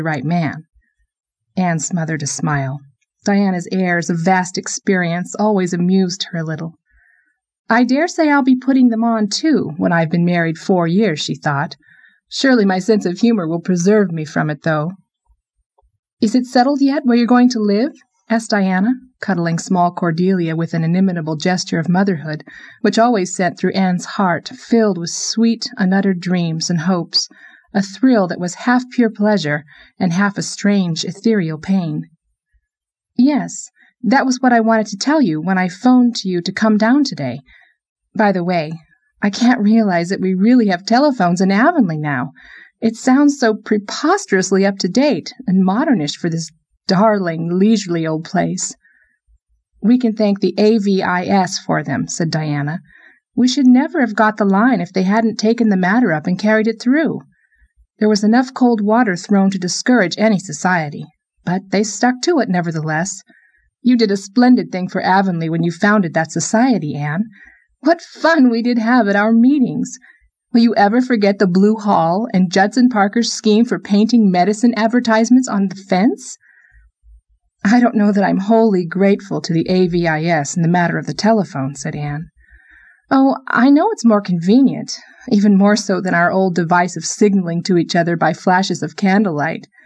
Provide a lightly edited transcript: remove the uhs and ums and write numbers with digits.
right man." Anne smothered a smile. Diana's airs of vast experience always amused her a little. "I dare say I'll be putting them on, too, when I've been married 4 years," she thought. "Surely my sense of humor will preserve me from it, though." "Is it settled yet where you're going to live?" asked Diana, cuddling small Cordelia with an inimitable gesture of motherhood, which always sent through Anne's heart, filled with sweet, unuttered dreams and hopes, a thrill that was half pure pleasure and half a strange, ethereal pain. "Yes, that was what I wanted to tell you when I phoned to you to come down today. By the way, I can't realize that we really have telephones in Avonlea now. It sounds so preposterously up-to-date and modernish for this darling, leisurely old place." "We can thank the AVIS for them," said Diana. "We should never have got the line if they hadn't taken the matter up and carried it through. There was enough cold water thrown to discourage any society, but they stuck to it nevertheless. You did a splendid thing for Avonlea when you founded that society, Anne. What fun we did have at our meetings! Will you ever forget the Blue Hall and Judson Parker's scheme for painting medicine advertisements on the fence?" "I don't know that I'm wholly grateful to the AVIS in the matter of the telephone," said Anne. "Oh, I know it's more convenient, even more so than our old device of signaling to each other by flashes of candlelight.